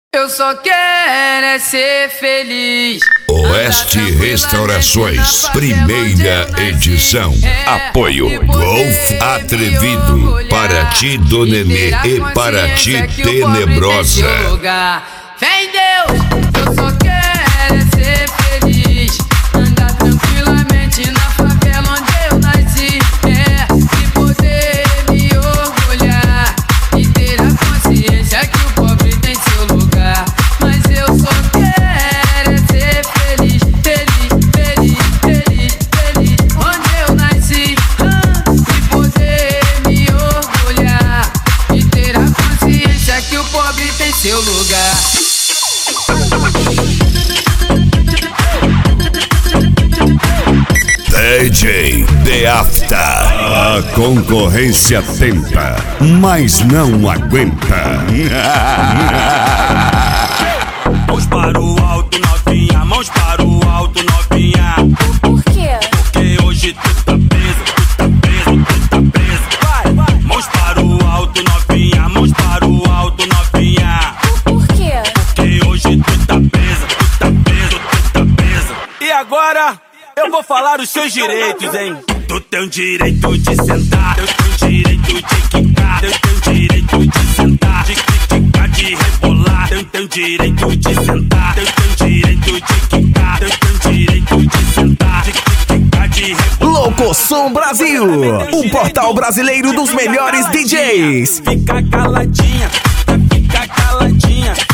Eu só quero é ser feliz. Oeste Restaurações, primeira edição. Apoio Golf Atrevido, para ti do Nenê e para ti Tenebrosa. Fé em Deus, eu só quero é ser feliz. Andar tranquilamente na favela onde eu nasci. E poder me orgulhar e ter a consciência que o pobre tem seu lugar. Mas eu só quero é ser feliz, feliz, feliz, feliz, feliz onde eu nasci. E poder me orgulhar e ter a consciência que o pobre tem seu lugar. DJ The After. A concorrência tenta, mas não aguenta. Mãos para o alto, novinha. Mãos para o alto, novinha. Por quê? Porque hoje tu tá preso, tu tá preso, tu tá preso. Vai, vai. Mãos para o alto, novinha. Mãos para o alto, novinha. Por quê? Porque hoje tu tá preso, tu tá preso, tu tá preso. E agora eu vou falar os seus direitos, hein? Tu tem o direito de sentar, eu tenho o direito de quicar, eu tenho o direito de sentar, de criticar, de rebolar, eu tenho o direito de sentar, eu tenho o direito de quicar, eu tenho o direito de sentar, de criticar, de rebolar. Locosom Brasil, o portal brasileiro dos melhores DJs. Fica caladinha, fica caladinha.